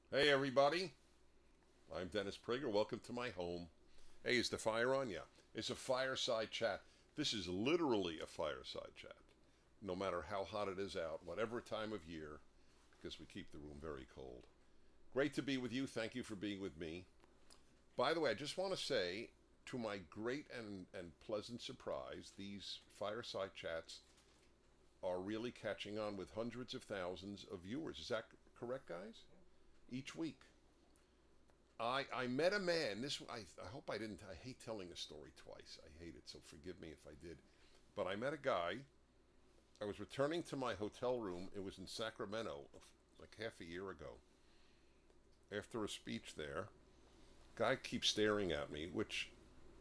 Hey everybody, I'm Dennis Prager. Welcome to my home. Hey, is the fire on? Yeah. It's a fireside chat. This is literally a fireside chat. No matter how hot it is out, whatever time of year, because we keep the room very cold. Great to be with you. Thank you for being with me. By the way, I just want to say, to my great and pleasant surprise, these fireside chats are really catching on with hundreds of thousands of viewers. Is that correct, guys? Each week. I met a man. I hope I didn't. I hate telling a story twice. I hate it, so forgive me if I did. But I met a guy. I was returning to my hotel room. It was in Sacramento, like half a year ago. After a speech there, guy keeps staring at me, which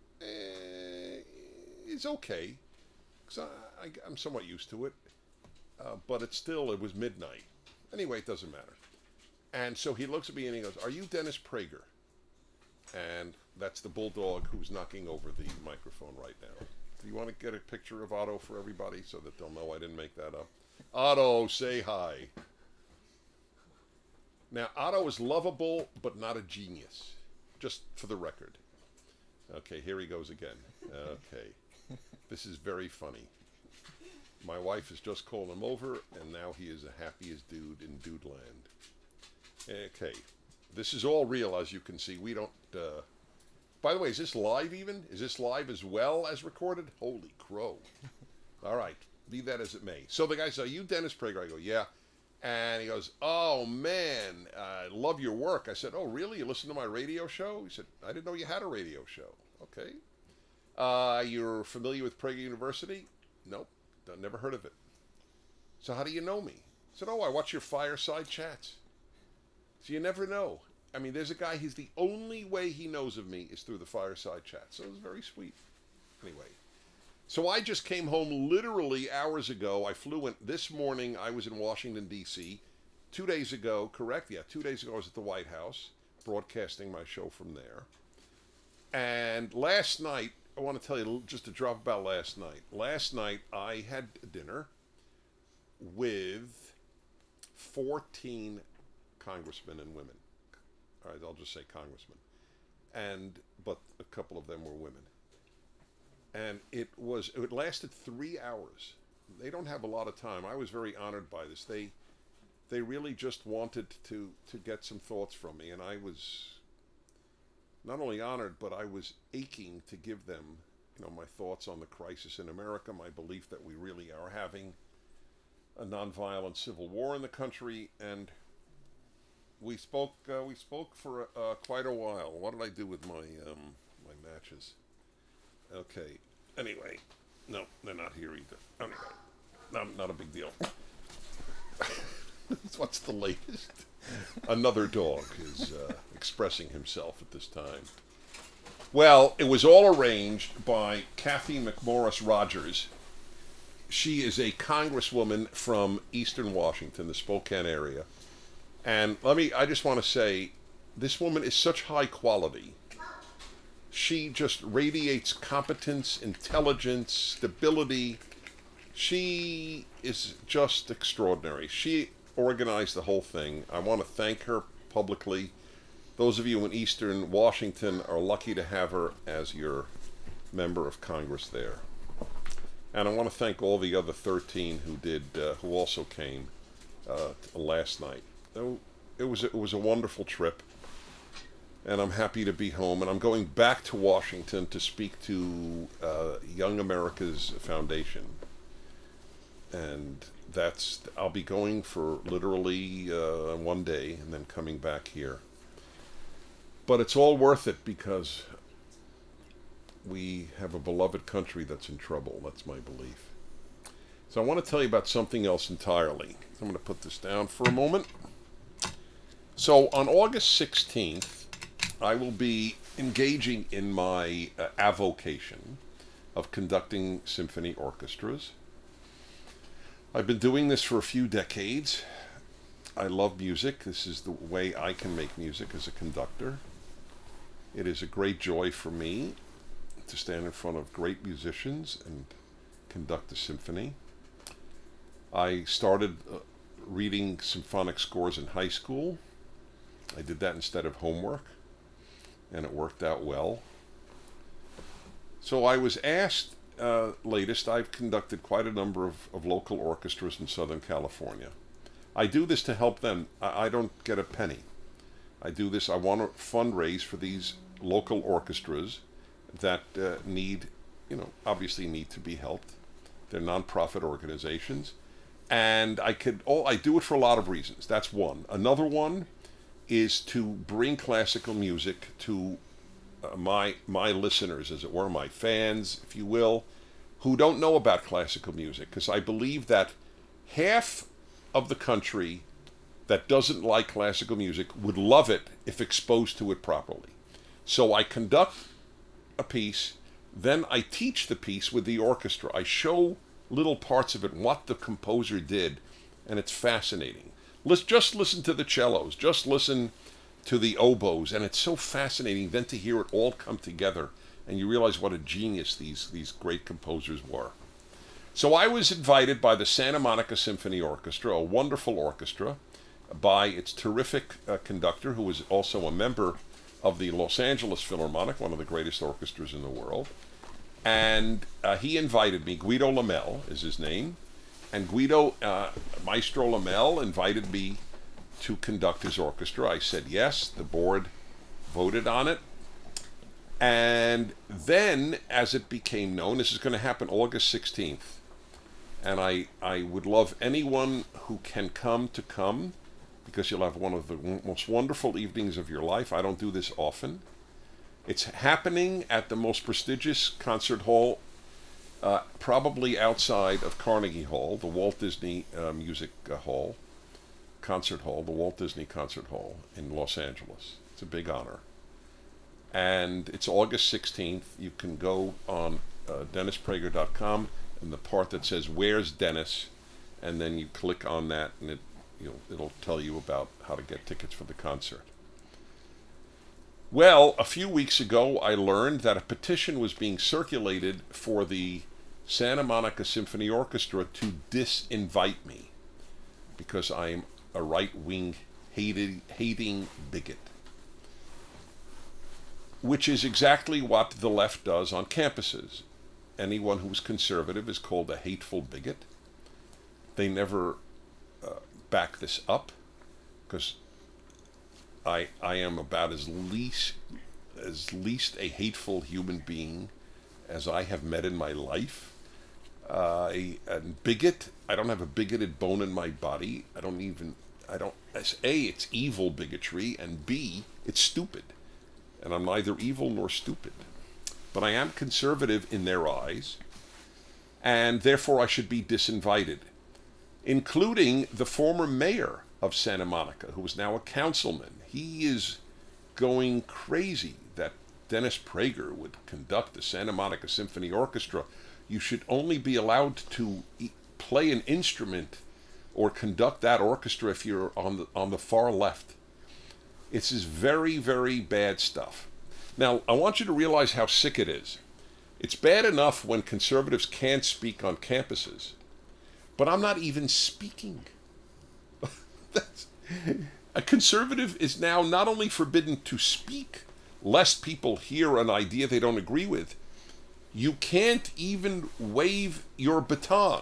is okay because I'm somewhat used to it. But it was midnight. Anyway, it doesn't matter. And so he looks at me and he goes, "Are you Dennis Prager?" And that's the bulldog who's knocking over the microphone right now. Do you want to get a picture of Otto for everybody so that they'll know I didn't make that up? Otto, say hi. Now, Otto is lovable, but not a genius, just for the record. Okay, here he goes again. Okay, this is very funny. My wife has just called him over, and now he is the happiest dude in Dude Land. Okay, this is all real, as you can see. We don't. By the way, is this live even? Is this live as well as recorded? Holy crow. All right, be that as it may. So the guy says, "Are you Dennis Prager?" I go, "Yeah." And he goes, "Oh, man, I love your work." I said, "Oh, really? You listen to my radio show?" He said, "I didn't know you had a radio show." Okay. You're familiar with Prager University? Nope, never heard of it. So how do you know me? I said, "Oh, I watch your fireside chats." So you never know. I mean, there's a guy, he's the only way he knows of me is through the fireside chat. So it was very sweet. Anyway, so I just came home literally hours ago. I flew in this morning. I was in Washington, D.C. 2 days ago, correct? Yeah, 2 days ago I was at the White House broadcasting my show from there. And last night, I want to tell you just to drop about last night. Last night I had dinner with 14 congressmen and women. All right, I'll just say congressmen, and but a couple of them were women, and it lasted 3 hours. They don't have a lot of time. I was very honored by this. They really just wanted to get some thoughts from me, and I was not only honored, but I was aching to give them, my thoughts on the crisis in America, my belief that we really are having a nonviolent civil war in the country, and we spoke for quite a while. What did I do with my matches? Okay. Anyway, no, they're not here either. Anyway, not a big deal. What's the latest? Another dog is expressing himself at this time. Well, it was all arranged by Kathy McMorris Rogers. She is a congresswoman from Eastern Washington, the Spokane area. And I just want to say, this woman is such high quality. She just radiates competence, intelligence, stability. She is just extraordinary. She organized the whole thing. I want to thank her publicly. Those of you in Eastern Washington are lucky to have her as your member of Congress there. And I want to thank all the other 13 who also came last night. It was a wonderful trip, and I'm happy to be home. And I'm going back to Washington to speak to Young America's Foundation, and I'll be going for literally 1 day, and then coming back here. But it's all worth it because we have a beloved country that's in trouble. That's my belief. So I want to tell you about something else entirely. I'm going to put this down for a moment. So on August 16th, I will be engaging in my avocation of conducting symphony orchestras. I've been doing this for a few decades. I love music. This is the way I can make music as a conductor. It is a great joy for me to stand in front of great musicians and conduct a symphony. I started reading symphonic scores in high school. I did that instead of homework, and it worked out well. So I was asked, latest, I've conducted quite a number of local orchestras in Southern California. I do this to help them. I don't get a penny. I do this, I want to fundraise for these local orchestras that obviously need to be helped. They're nonprofit organizations. And I do it for a lot of reasons. That's one. Another one is to bring classical music to my listeners, as it were, my fans, if you will, who don't know about classical music, because I believe that half of the country that doesn't like classical music would love it if exposed to it properly. So I conduct a piece, then I teach the piece with the orchestra. I show little parts of it, what the composer did, and it's fascinating. Just listen to the cellos, just listen to the oboes, and it's so fascinating then to hear it all come together, and you realize what a genius these great composers were. So I was invited by the Santa Monica Symphony Orchestra, a wonderful orchestra, by its terrific conductor, who was also a member of the Los Angeles Philharmonic, one of the greatest orchestras in the world. And he invited me. Guido Lamel is his name. And Guido, Maestro Lamel, invited me to conduct his orchestra. I said yes. The board voted on it. And then, as it became known, this is going to happen August 16th. And I would love anyone who can come to come, because you'll have one of the most wonderful evenings of your life. I don't do this often. It's happening at the most prestigious concert hall, probably outside of Carnegie Hall, the Walt Disney Music Hall, Concert Hall, the Walt Disney Concert Hall in Los Angeles. It's a big honor. And it's August 16th. You can go on DennisPrager.com, and the part that says, "Where's Dennis?" and then you click on that, and it'll tell you about how to get tickets for the concert. Well, a few weeks ago, I learned that a petition was being circulated for the Santa Monica Symphony Orchestra to disinvite me because I'm a right-wing hating bigot, which is exactly what the left does on campuses. Anyone who's conservative is called a hateful bigot. They never back this up, because I am about as least a hateful human being as I have met in my life. A bigot, I don't have a bigoted bone in my body. It's evil bigotry, and B, it's stupid. And I'm neither evil nor stupid. But I am conservative in their eyes, and therefore I should be disinvited, including the former mayor of Santa Monica, who is now a councilman. He is going crazy that Dennis Prager would conduct the Santa Monica Symphony Orchestra. You should only be allowed to play an instrument or conduct that orchestra if you're on the far left. It's is very, very bad stuff. Now, I want you to realize how sick it is. It's bad enough when conservatives can't speak on campuses, but I'm not even speaking. A conservative is now not only forbidden to speak, lest people hear an idea they don't agree with, you can't even wave your baton.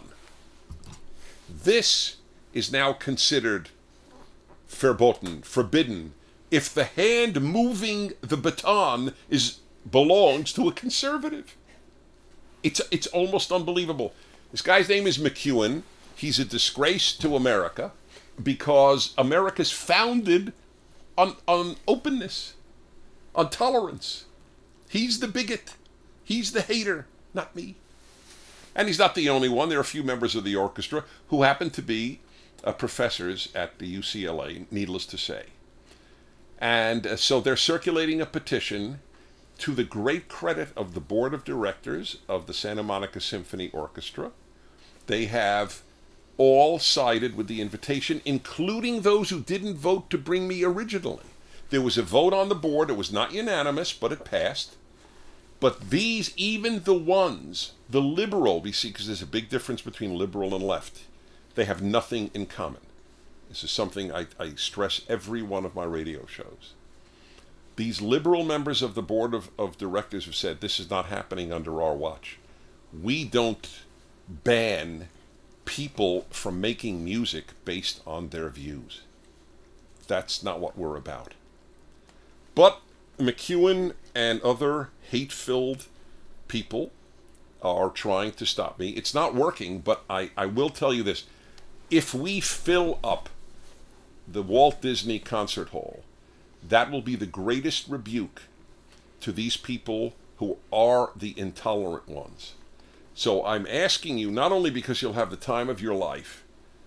This is now considered verboten, forbidden, if the hand moving the baton belongs to a conservative. It's almost unbelievable. This guy's name is McEwen. He's a disgrace to America because America's founded on openness, on tolerance. He's the bigot. He's the hater, not me. And he's not the only one. There are a few members of the orchestra who happen to be professors at the UCLA, needless to say. And so they're circulating a petition to the great credit of the board of directors of the Santa Monica Symphony Orchestra. They have all sided with the invitation, including those who didn't vote to bring me originally. There was a vote on the board. It was not unanimous, but it passed. But these, even the ones, the liberal, we see, because there's a big difference between liberal and left, they have nothing in common. This is something I stress every one of my radio shows. These liberal members of the board of directors have said this is not happening under our watch. We don't ban people from making music based on their views. That's not what we're about. But McEwen and other hate-filled people are trying to stop me. It's not working, but I will tell you this. If we fill up the Walt Disney Concert Hall, that will be the greatest rebuke to these people who are the intolerant ones. So I'm asking you, not only because you'll have the time of your life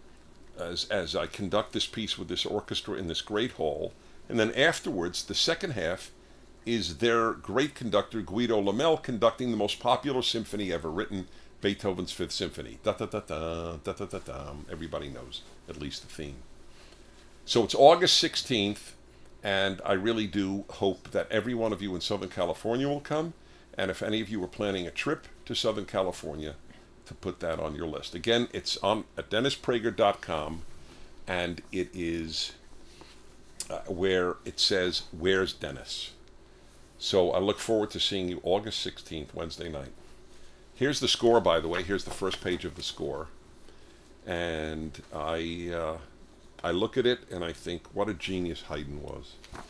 as I conduct this piece with this orchestra in this great hall, and then afterwards, the second half is their great conductor, Guido Lamel, conducting the most popular symphony ever written, Beethoven's Fifth Symphony. Da-da-da-da, da-da-da-da. Everybody knows at least the theme. So it's August 16th, and I really do hope that every one of you in Southern California will come, and if any of you are planning a trip to Southern California, to put that on your list. Again, it's on at DennisPrager.com, and it is where it says, "Where's Dennis?" So I look forward to seeing you August 16th, Wednesday night. Here's the score, by the way. Here's the first page of the score. And I look at it and I think, what a genius Haydn was.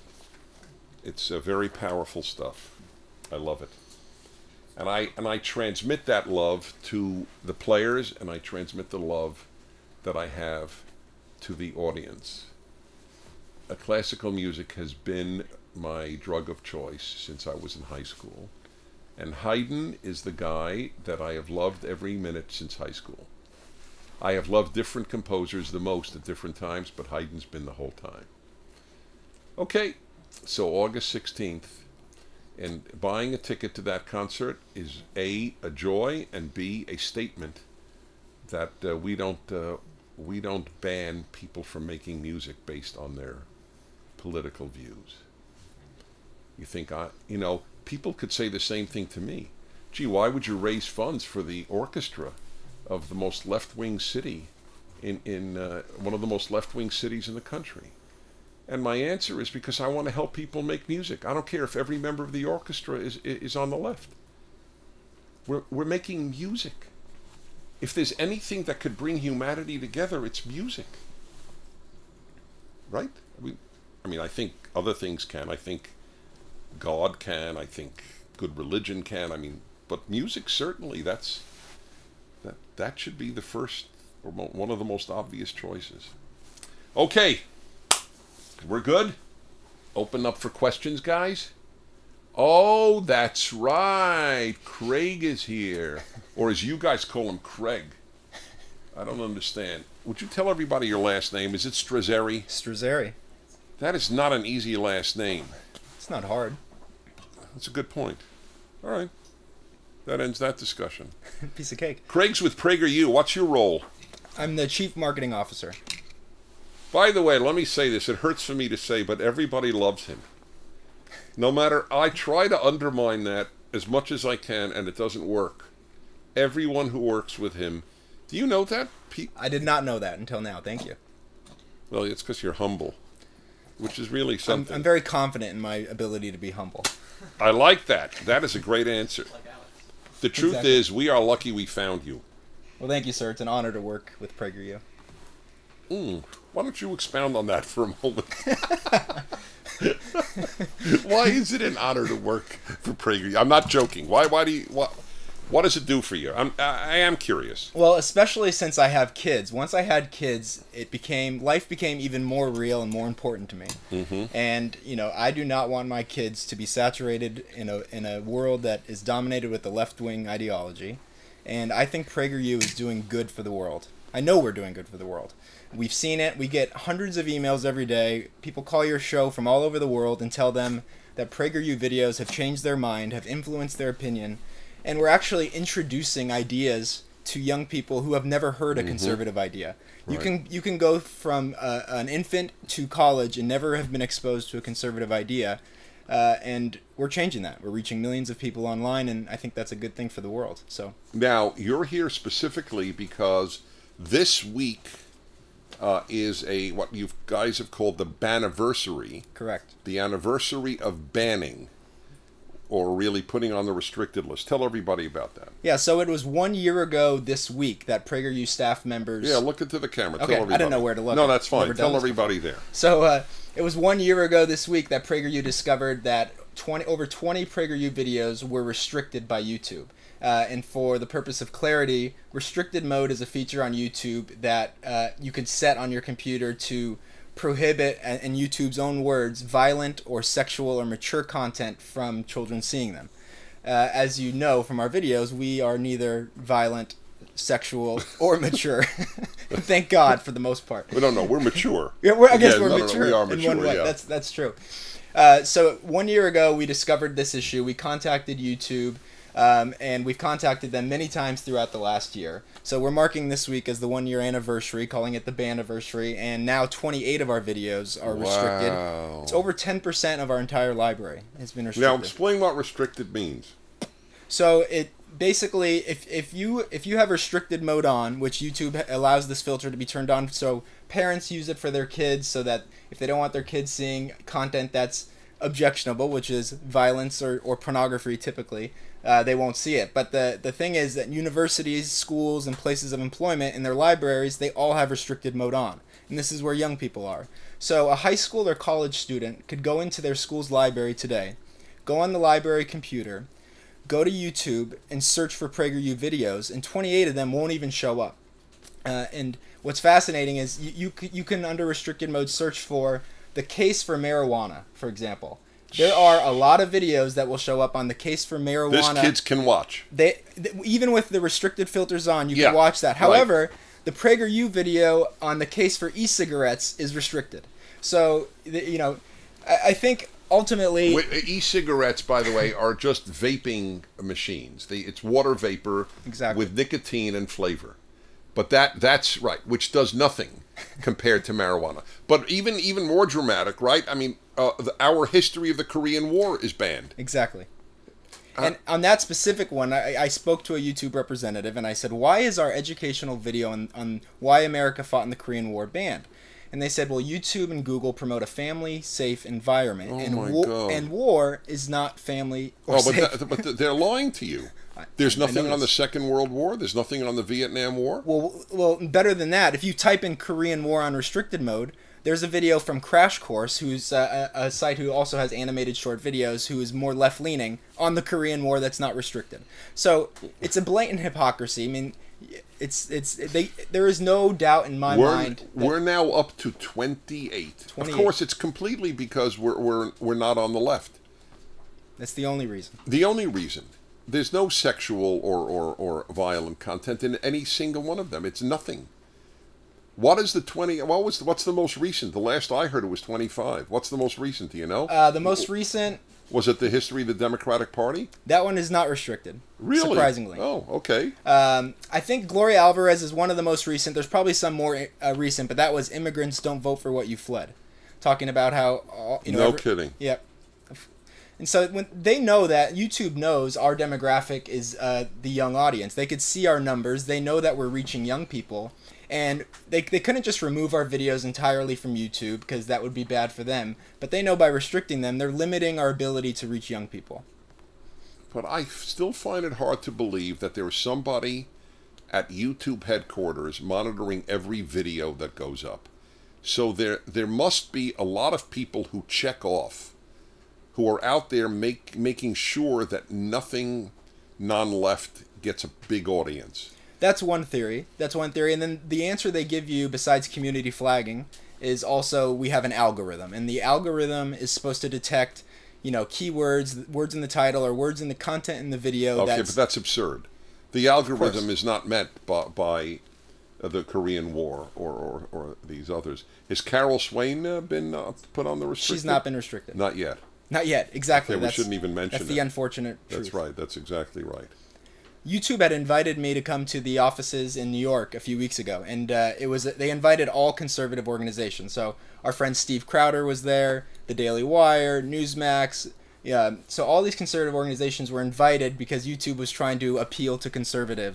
It's very powerful stuff. I love it. And I transmit that love to the players, and I transmit the love that I have to the audience. Classical music has been my drug of choice since I was in high school. And Haydn is the guy that I have loved every minute since high school. I have loved different composers the most at different times, but Haydn's been the whole time. Okay, so August 16th. And buying a ticket to that concert is A, a joy, and B, a statement that we don't ban people from making music based on their political views. You think, people could say the same thing to me. Gee, why would you raise funds for the orchestra of the most left-wing city in one of the most left-wing cities in the country? And my answer is because I want to help people make music. I don't care if every member of the orchestra is on the left. We're making music. If there's anything that could bring humanity together, it's music. Right? I think other things can. I think God can. I think good religion can. But music certainly, that should be the first, or one of the most obvious choices. Okay. We're good? Open up for questions, guys? Oh, that's right. Craig is here. Or as you guys call him, Craig. I don't understand. Would you tell everybody your last name? Is it Strazzeri? Strazzeri. That is not an easy last name. It's not hard. That's a good point. All right. That ends that discussion. Piece of cake. Craig's with PragerU. What's your role? I'm the Chief Marketing Officer. By the way, let me say this. It hurts for me to say, but everybody loves him. No matter, I try to undermine that as much as I can, and it doesn't work. Everyone who works with him. Do you know that, Pete? I did not know that until now. Thank you. Well, it's because you're humble, which is really something. I'm very confident in my ability to be humble. I like that. That is a great answer. The truth is, we are lucky we found you. Well, thank you, sir. It's an honor to work with PragerU. Why don't you expound on that for a moment? Why is it an honor to work for PragerU? I'm not joking. Why do you? What does it do for you? I am curious. Well, especially since I have kids. Once I had kids, life became even more real and more important to me. Mm-hmm. And I do not want my kids to be saturated in a world that is dominated with the left-wing ideology. And I think PragerU is doing good for the world. I know we're doing good for the world. We've seen it. We get hundreds of emails every day. People call your show from all over the world and tell them that PragerU videos have changed their mind, have influenced their opinion, and we're actually introducing ideas to young people who have never heard a conservative idea. Right. You can go from an infant to college and never have been exposed to a conservative idea, and we're changing that. We're reaching millions of people online, and I think that's a good thing for the world. So now you're here specifically because this week is what you guys have called the Banniversary. Correct. The anniversary of banning, or really putting on the restricted list. Tell everybody about that. Yeah, so it was 1 year ago this week that PragerU staff members... Yeah, look into the camera. Okay, Tell everybody. I didn't know where to look. No, that's fine. Never done Tell this everybody there. So it was 1 year ago this week that PragerU discovered that over 20 PragerU videos were restricted by YouTube. And for the purpose of clarity, restricted mode is a feature on YouTube that you can set on your computer to prohibit, in YouTube's own words, violent or sexual or mature content from children seeing them. As you know from our videos, we are neither violent, sexual, or mature. Thank God, for the most part. We don't know. We're mature. Yeah, I guess we're mature. We are mature, in one way. yeah. That's true. So 1 year ago, we discovered this issue. We contacted YouTube, and we've contacted them many times throughout the last year. So we're marking this week as the 1 year anniversary, calling it the Banniversary, and now 28 of our videos are restricted. Wow. It's over 10% of our entire library has been restricted. Now, explain what restricted means. So it basically, if you have restricted mode on, which YouTube allows this filter to be turned on, so parents use it for their kids, so that if they don't want their kids seeing content that's objectionable, which is violence or pornography typically, they won't see it. But the thing is that universities, schools, and places of employment in their libraries, they all have restricted mode on. And this is where young people are. So a high school or college student could go into their school's library today, go on the library computer, go to YouTube and search for PragerU videos, and 28 of them won't even show up. And what's fascinating is you can, under restricted mode, search for the case for marijuana, for example. There are a lot of videos that will show up on the case for marijuana. This kids can watch. Even with the restricted filters on, you Yeah, can watch that. right. However, the PragerU video on the case for e-cigarettes is restricted. So, I think ultimately... E-cigarettes, by the way, are just vaping machines. It's water vapor with nicotine and flavor. But that's right, which does nothing compared to marijuana. But even more dramatic, right? I mean, our history of the Korean War is banned. Exactly. And on that specific one, I spoke to a YouTube representative, and I said, why is our educational video on why America fought in the Korean War banned? And they said, well, YouTube and Google promote a family-safe environment, and war is not family or safe. But they're lying to you. There's nothing on the Second World War. There's nothing on the Vietnam War. Well, better than that. If you type in Korean War on restricted mode, there's a video from Crash Course, who's a site who also has animated short videos, who is more left-leaning on the Korean War that's not restricted. So it's a blatant hypocrisy. I mean, there is no doubt in my mind. We're now up to 28. Of course, it's completely because we're not on the left. That's the only reason. The only reason. There's no sexual or violent content in any single one of them. It's nothing. What is the 20? What's the most recent? The last I heard it was 25. What's the most recent? Do you know? The most recent. Was it the history of the Democratic Party? That one is not restricted. Really? Surprisingly. Oh, okay. I think Gloria Alvarez is one of the most recent. There's probably some more recent, but that was Immigrants Don't Vote for What You Fled. Talking about how... no kidding. Yep. And so when they know that, YouTube knows our demographic is the young audience. They could see our numbers. They know that we're reaching young people. And they couldn't just remove our videos entirely from YouTube because that would be bad for them. But they know by restricting them, they're limiting our ability to reach young people. But I still find it hard to believe that there is somebody at YouTube headquarters monitoring every video that goes up. So there must be a lot of people who check off, who are out there making sure that nothing non-left gets a big audience. That's one theory. And then the answer they give you, besides community flagging, is also we have an algorithm. And the algorithm is supposed to detect, keywords, words in the title, or words in the content in the video. Okay, but that's absurd. The algorithm is not meant by the Korean War or these others. Has Carol Swain been put on the restricted? She's not been restricted. Not yet. Not yet, exactly. Okay, we shouldn't even mention That's the unfortunate truth. That's right. That's exactly right. YouTube had invited me to come to the offices in New York a few weeks ago, and they invited all conservative organizations. So our friend Steve Crowder was there, the Daily Wire, Newsmax. Yeah, so all these conservative organizations were invited because YouTube was trying to appeal to conservatives.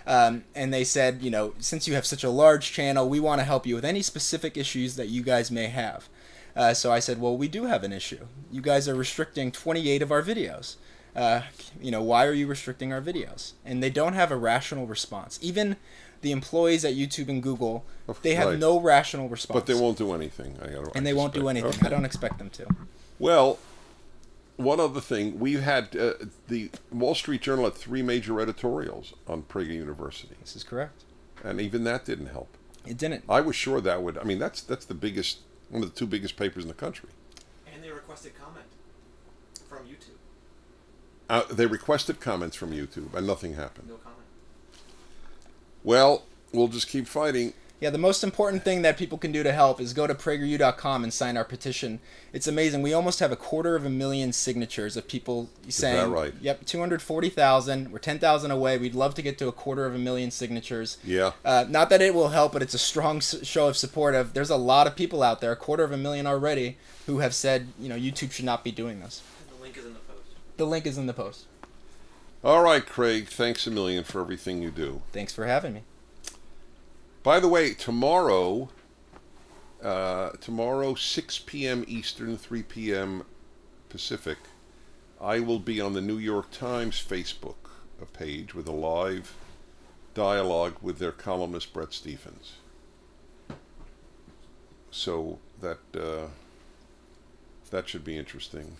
And they said, since you have such a large channel, we want to help you with any specific issues that you guys may have. So I said, well, we do have an issue. You guys are restricting 28 of our videos. Why are you restricting our videos? And they don't have a rational response. Even the employees at YouTube and Google, they have no rational response. But they won't do anything. And they won't do anything. Okay. I don't expect them to. Well, one other thing. We had the Wall Street Journal had 3 major editorials on Prager University. This is correct. And even that didn't help. It didn't. I was sure that would. I mean, that's the biggest, one of the 2 biggest papers in the country. And they requested comment from YouTube. They requested comments from YouTube, and nothing happened. No comment. Well, we'll just keep fighting. Yeah, the most important thing that people can do to help is go to PragerU.com and sign our petition. It's amazing. We almost have 250,000 signatures of people saying, is that right? Yep, 240,000. We're 10,000 away. We'd love to get to 250,000 signatures. Yeah. Not that it will help, but it's a strong show of support. There's a lot of people out there, 250,000 already, who have said, YouTube should not be doing this. And the link is in the post. The link is in the post. All right, Craig. Thanks a million for everything you do. Thanks for having me. By the way, tomorrow, 6 p.m. Eastern, 3 p.m. Pacific, I will be on the New York Times Facebook page with a live dialogue with their columnist Bret Stephens. So that should be interesting.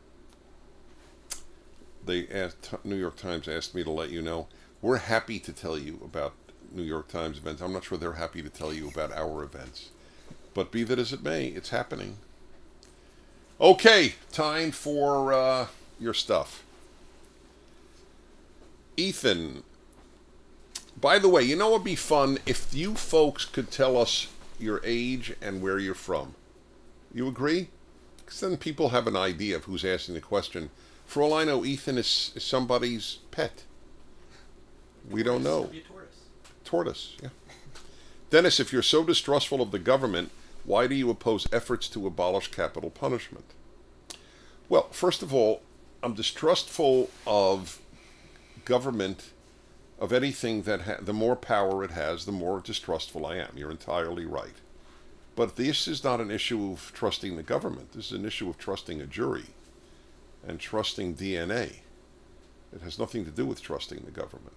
New York Times asked me to let you know. We're happy to tell you about New York Times events. I'm not sure they're happy to tell you about our events. But be that as it may, it's happening. Okay, time for your stuff. Ethan, by the way, you know what would be fun? If you folks could tell us your age and where you're from. You agree? Because then people have an idea of who's asking the question. For all I know, Ethan is somebody's pet. We don't know. Tortoise, yeah. Dennis, if you're so distrustful of the government, why do you oppose efforts to abolish capital punishment? Well, first of all, I'm distrustful of government, of anything that the more power it has, the more distrustful I am. You're entirely right. But this is not an issue of trusting the government. This is an issue of trusting a jury and trusting DNA. It has nothing to do with trusting the government.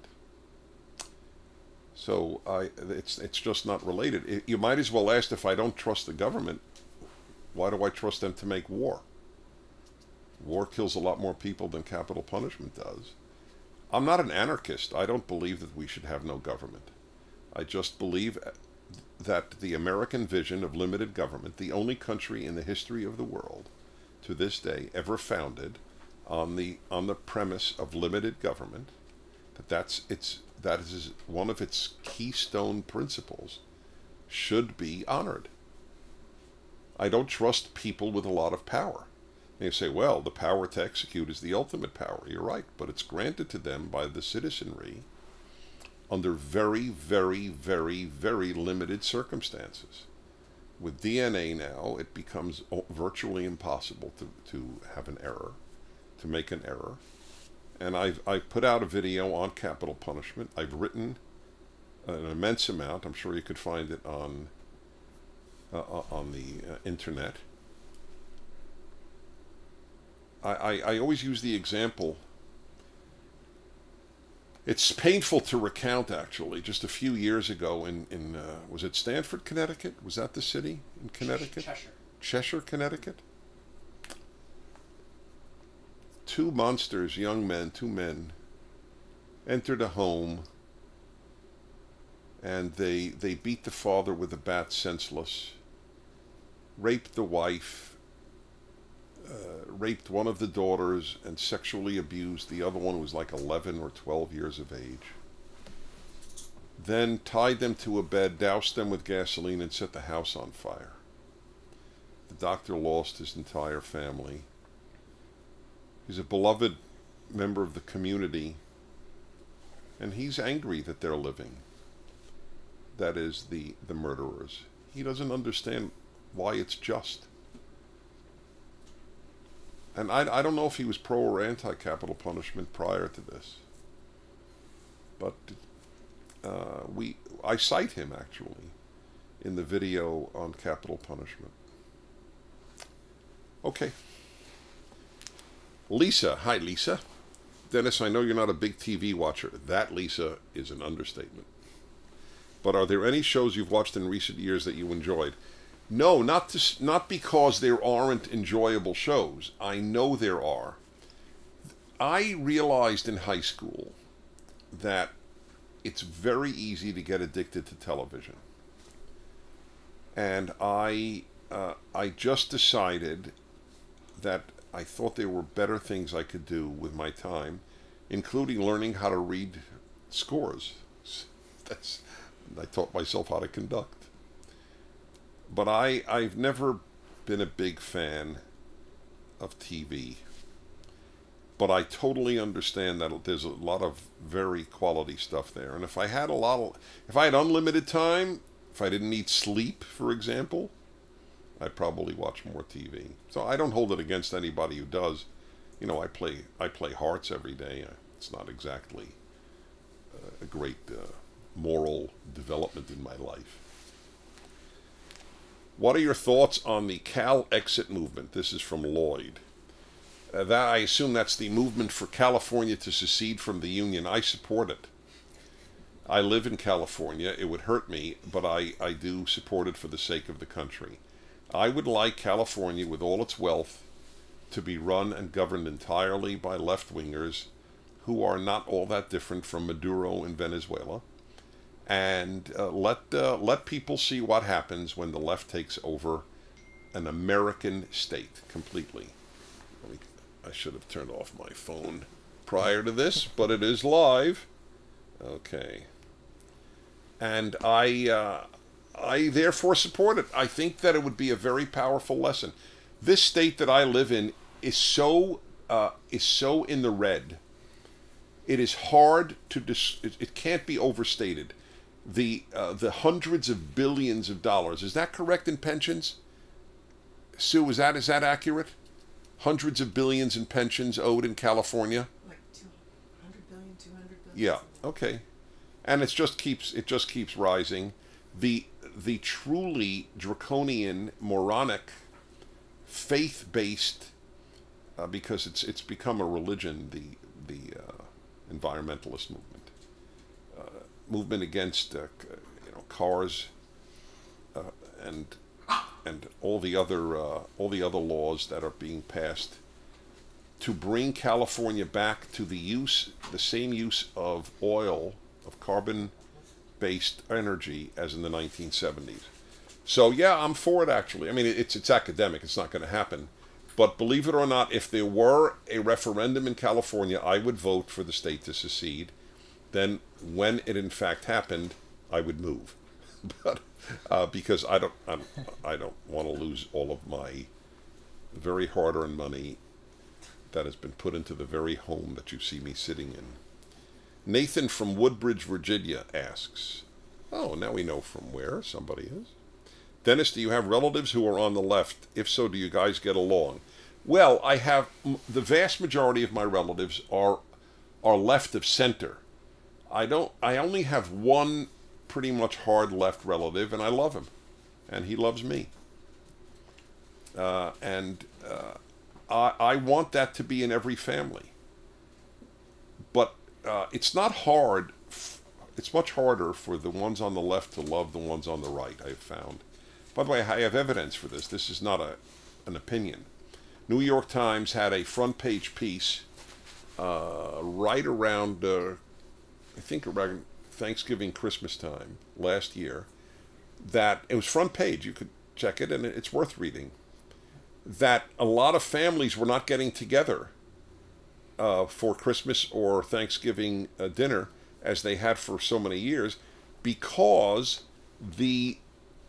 So it's just not related. You might as well ask, if I don't trust the government, why do I trust them to make war? War kills a lot more people than capital punishment does. I'm not an anarchist. I don't believe that we should have no government. I just believe that the American vision of limited government, the only country in the history of the world to this day ever founded on the premise of limited government, that is one of its keystone principles, should be honored. I don't trust people with a lot of power. And you say, well, the power to execute is the ultimate power. You're right, but it's granted to them by the citizenry under very, very, very, very limited circumstances. With DNA now, it becomes virtually impossible to have an error, to make an error. And I've put out a video on capital punishment. I've written an immense amount. I'm sure you could find it on the internet. I always use the example. It's painful to recount, actually. Just a few years ago in was it Stamford, Connecticut? Was that the city in Connecticut? Cheshire, Connecticut? 2 monsters, young men, 2 men, entered a home, and they beat the father with a bat senseless, raped the wife, raped one of the daughters, and sexually abused the other one, who was like 11 or 12 years of age. Then tied them to a bed, doused them with gasoline, and set the house on fire. The doctor lost his entire family. He's a beloved member of the community, and he's angry that they're living. That is, the murderers. He doesn't understand why it's just. And I don't know if he was pro or anti-capital punishment prior to this. But I cite him actually in the video on capital punishment. Okay. Lisa, hi Lisa. Dennis, I know you're not a big TV watcher. That, Lisa, is an understatement. But are there any shows you've watched in recent years that you enjoyed? No, not because there aren't enjoyable shows. I know there are. I realized in high school that it's very easy to get addicted to television. And I just decided that I thought there were better things I could do with my time, including learning how to read scores. I taught myself how to conduct. But I've never been a big fan of TV. But I totally understand that there's a lot of very quality stuff there. And if I had unlimited time, if I didn't need sleep, for example, I'd probably watch more TV. So I don't hold it against anybody who does. You know, I play hearts every day. It's not exactly a great moral development in my life. What are your thoughts on the Cal Exit movement? This is from Lloyd. I assume that's the movement for California to secede from the Union. I support it. I live in California. It would hurt me, but I do support it for the sake of the country. I would like California, with all its wealth, to be run and governed entirely by left-wingers who are not all that different from Maduro in Venezuela. And let people see what happens when the left takes over an American state completely. I should have turned off my phone prior to this, but it is live. Okay. And I therefore support it. I think that it would be a very powerful lesson. This state that I live in is so in the red. It is hard to it can't be overstated. The hundreds of billions of dollars. Is that correct in pensions? Sue, is that accurate? Hundreds of billions in pensions owed in California. Like 200 billion, 200 billion. Yeah. Okay. And it just keeps rising. The truly draconian, moronic, faith-based, because it's become a religion. The environmentalist movement against cars and all the other laws that are being passed to bring California back to the same use of oil, of carbon-based energy as in the 1970s. So yeah, I'm for it actually. I mean, it's academic. It's not going to happen. But believe it or not, if there were a referendum in California, I would vote for the state to secede. Then, when it in fact happened, I would move. But because I don't want to lose all of my very hard-earned money that has been put into the very home that you see me sitting in. Nathan from Woodbridge, Virginia asks, oh, now we know from where somebody is. Dennis, do you have relatives who are on the left? If so, do you guys get along? Well, I have, the vast majority of my relatives are left of center. I only have one pretty much hard left relative, and I love him, and he loves me. I want that to be in every family. But it's not hard. It's much harder for the ones on the left to love the ones on the right, I've found. By the way, I have evidence for this. This is not an opinion. New York Times had a front page piece right around, I think around Thanksgiving, Christmas time last year, that it was front page. You could check it, and it's worth reading. That a lot of families were not getting together for Christmas or Thanksgiving dinner as they had for so many years, because the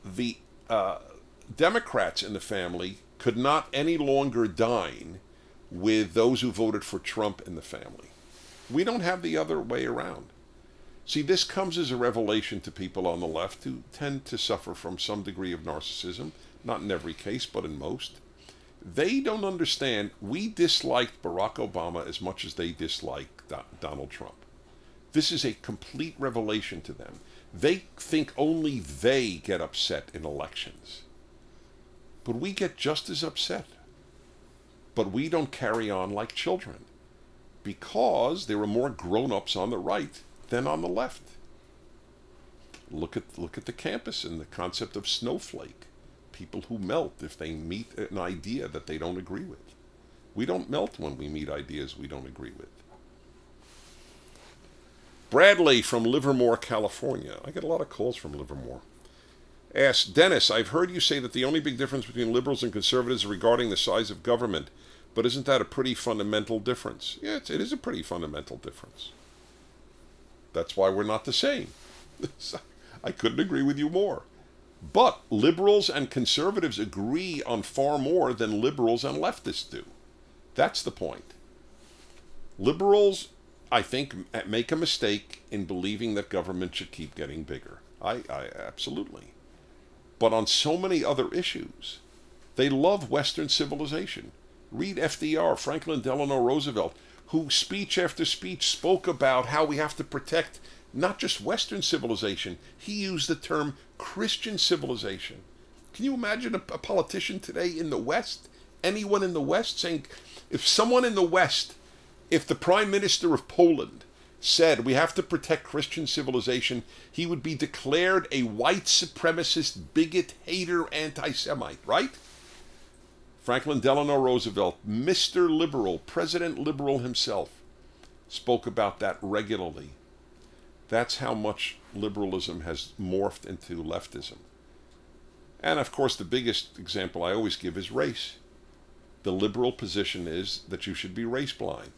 Democrats in the family could not any longer dine with those who voted for Trump in the family. We don't have the other way around. See, this comes as a revelation to people on the left who tend to suffer from some degree of narcissism, not in every case, but in most. They don't understand. We disliked Barack Obama as much as they disliked Donald Trump. This is a complete revelation to them. They think only they get upset in elections. But we get just as upset. But we don't carry on like children, because there are more grown-ups on the right than on the left. Look at the campus and the concept of snowflake. People who melt if they meet an idea that they don't agree with. We don't melt when we meet ideas we don't agree with. Bradley from Livermore, California. I get a lot of calls from Livermore. Asks, Dennis, I've heard you say that the only big difference between liberals and conservatives is regarding the size of government, but isn't that a pretty fundamental difference? Yeah, it is a pretty fundamental difference. That's why we're not the same. I couldn't agree with you more. But liberals and conservatives agree on far more than liberals and leftists do. That's the point. Liberals, I think, make a mistake in believing that government should keep getting bigger. I absolutely. But on so many other issues, they love Western civilization. Read FDR, Franklin Delano Roosevelt, who speech after speech spoke about how we have to protect not just Western civilization. He used the term Christian civilization. Can you imagine a politician today in the West, anyone in the West, saying, if someone in the West, if the Prime Minister of Poland said we have to protect Christian civilization, he would be declared a white supremacist, bigot, hater, anti-Semite, right? Franklin Delano Roosevelt, Mr. Liberal, President Liberal himself, spoke about that regularly. That's how much liberalism has morphed into leftism. And of course, the biggest example I always give is race. The liberal position is that you should be race blind.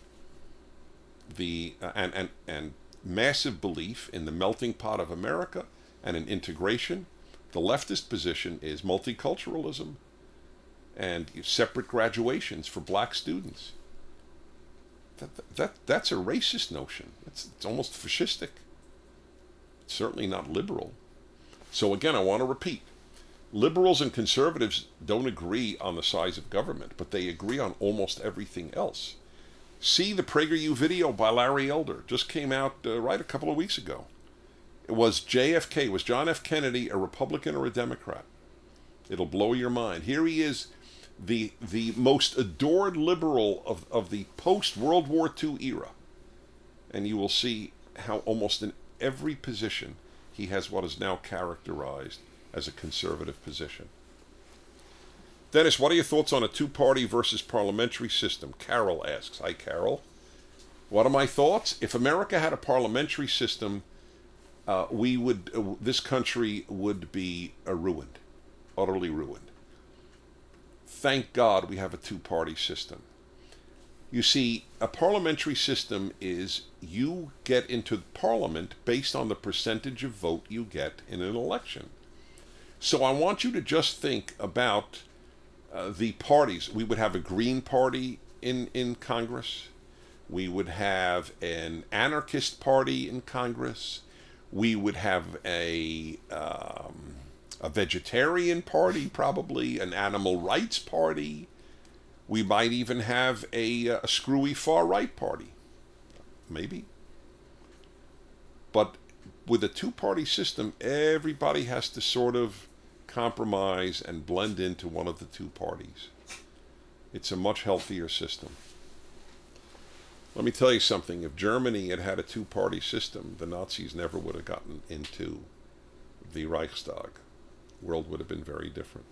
And massive belief in the melting pot of America and in integration. The leftist position is multiculturalism and separate graduations for black students. That's a racist notion. It's almost fascistic. It's certainly not liberal. So again, I want to repeat. Liberals and conservatives don't agree on the size of government, but they agree on almost everything else. See the PragerU video by Larry Elder. Just came out right a couple of weeks ago. It was JFK. Was John F. Kennedy a Republican or a Democrat? It'll blow your mind. Here he is, the most adored liberal of the post-World War II era. And you will see how almost in every position he has what is now characterized as a conservative position. Dennis, what are your thoughts on a two-party versus parliamentary system? Carol asks. Hi, Carol. What are my thoughts? If America had a parliamentary system, this country would be ruined, utterly ruined. Thank God we have a two-party system. You see, a parliamentary system is you get into parliament based on the percentage of vote you get in an election. So I want you to just think about the parties. We would have a Green Party in Congress. We would have an anarchist party in Congress. We would have a vegetarian party, probably, an animal rights party. We might even have a screwy far-right party. Maybe. But with a two-party system, everybody has to sort of compromise and blend into one of the two parties. It's a much healthier system. Let me tell you something. If Germany had had a two-party system, the Nazis never would have gotten into the Reichstag. The world would have been very different.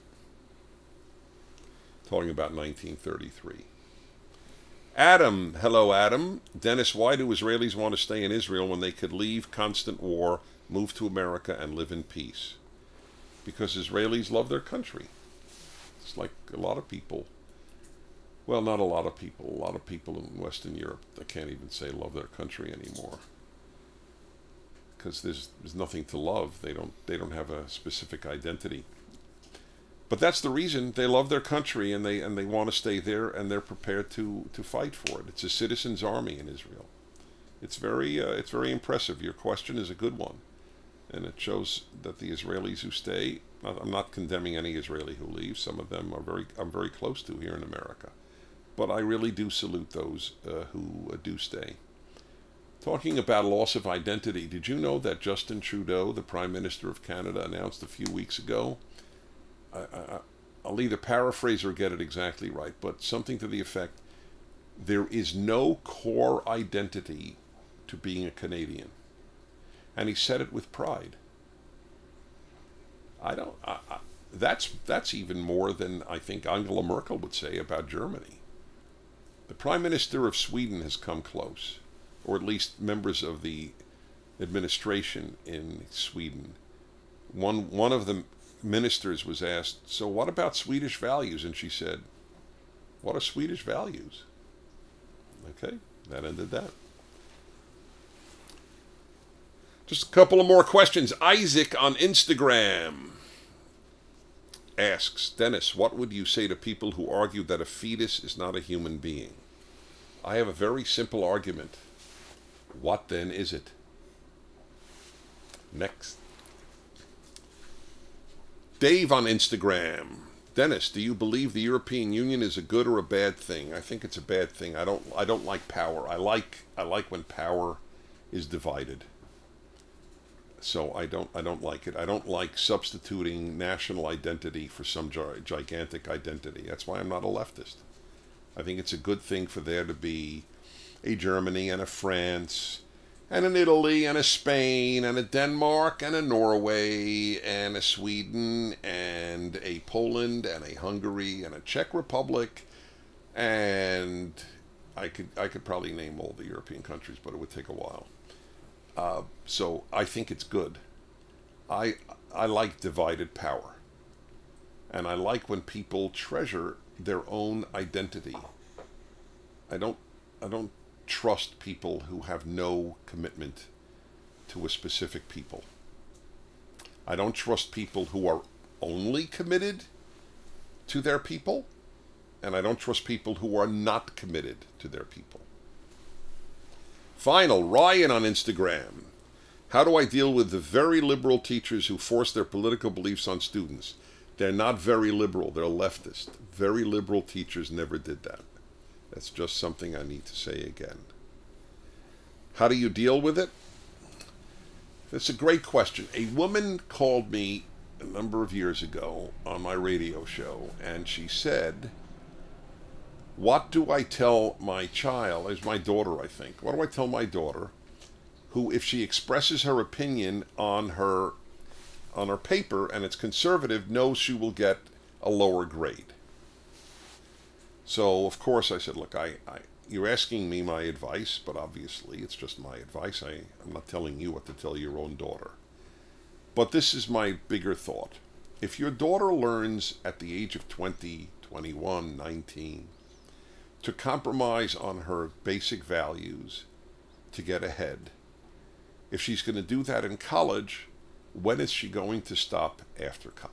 Talking about 1933. Adam, hello Adam. Dennis, why do Israelis want to stay in Israel when they could leave constant war, move to America, and live in peace? Because Israelis love their country. It's like a lot of people. Well, not a lot of people. A lot of people in Western Europe that can't even say love their country anymore. Because there's nothing to love. They don't have a specific identity. But that's the reason they love their country and they want to stay there and they're prepared to fight for it. It's a citizens' army in Israel. It's very impressive. Your question is a good one, and it shows that the Israelis who stay. I'm not condemning any Israeli who leaves. Some of them I'm very close to here in America, but I really do salute those who do stay. Talking about loss of identity, did you know that Justin Trudeau, the Prime Minister of Canada, announced a few weeks ago, I'll either paraphrase or get it exactly right, but something to the effect, there is no core identity to being a Canadian. And he said it with pride. That's even more than I think Angela Merkel would say about Germany. The Prime Minister of Sweden has come close, or at least members of the administration in Sweden. One of the ministers was asked, so what about Swedish values? And she said, what are Swedish values? Okay, that ended that. Just a couple of more questions. Isaac on Instagram asks, Dennis, what would you say to people who argue that a fetus is not a human being? I have a very simple argument. What then is it? Next. Dave on Instagram. Dennis, do you believe the European Union is a good or a bad thing? I think it's a bad thing. I don't like power. I like when power is divided. So I don't like it. I don't like substituting national identity for some gigantic identity. That's why I'm not a leftist. I think it's a good thing for there to be a Germany and a France and an Italy and a Spain and a Denmark and a Norway and a Sweden and a Poland and a Hungary and a Czech Republic, and I could probably name all the European countries, but it would take a while. So I think it's good. I like divided power, and I like when people treasure their own identity. I don't trust people who have no commitment to a specific people. I don't trust people who are only committed to their people, and I don't trust people who are not committed to their people. Final, Ryan on Instagram. How do I deal with the very liberal teachers who force their political beliefs on students? They're not very liberal, they're leftist. Very liberal teachers never did that. That's just something I need to say again. How do you deal with it? That's a great question. A woman called me a number of years ago on my radio show, and she said, what do I tell my child, as my daughter I think, what do I tell my daughter who, if she expresses her opinion on her paper and it's conservative, knows she will get a lower grade? So, of course, I said, look, you're asking me my advice, but obviously it's just my advice. I'm not telling you what to tell your own daughter. But this is my bigger thought. If your daughter learns at the age of 20, 21, 19, to compromise on her basic values to get ahead, if she's going to do that in college, when is she going to stop after college?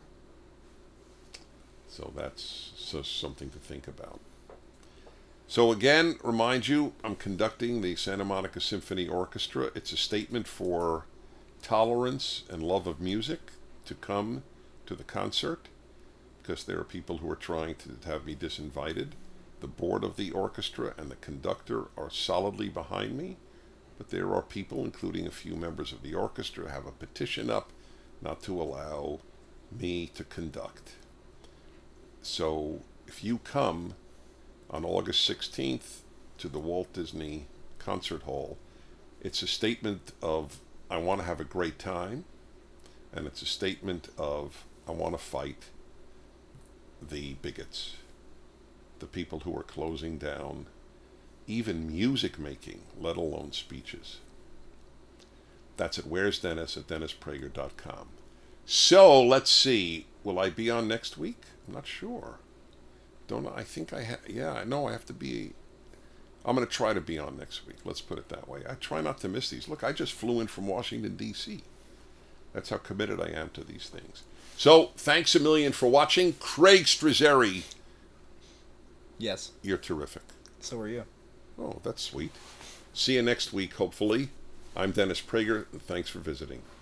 So that's something to think about. So again, remind you, I'm conducting the Santa Monica Symphony Orchestra. It's a statement for tolerance and love of music to come to the concert, because there are people who are trying to have me disinvited. The board of the orchestra and the conductor are solidly behind me, but there are people, including a few members of the orchestra, who have a petition up not to allow me to conduct. So if you come on August 16th to the Walt Disney Concert Hall, it's a statement of, I want to have a great time, and it's a statement of, I want to fight the bigots, the people who are closing down even music making, let alone speeches. That's at Where's Dennis at DennisPrager.com. So let's see, will I be on next week? I'm not sure. I think I have. Yeah, I know I have to be. I'm going to try to be on next week. Let's put it that way. I try not to miss these. Look, I just flew in from Washington, D.C. That's how committed I am to these things. So thanks a million for watching. Craig Strazzeri. Yes. You're terrific. So are you. Oh, that's sweet. See you next week, hopefully. I'm Dennis Prager, and thanks for visiting.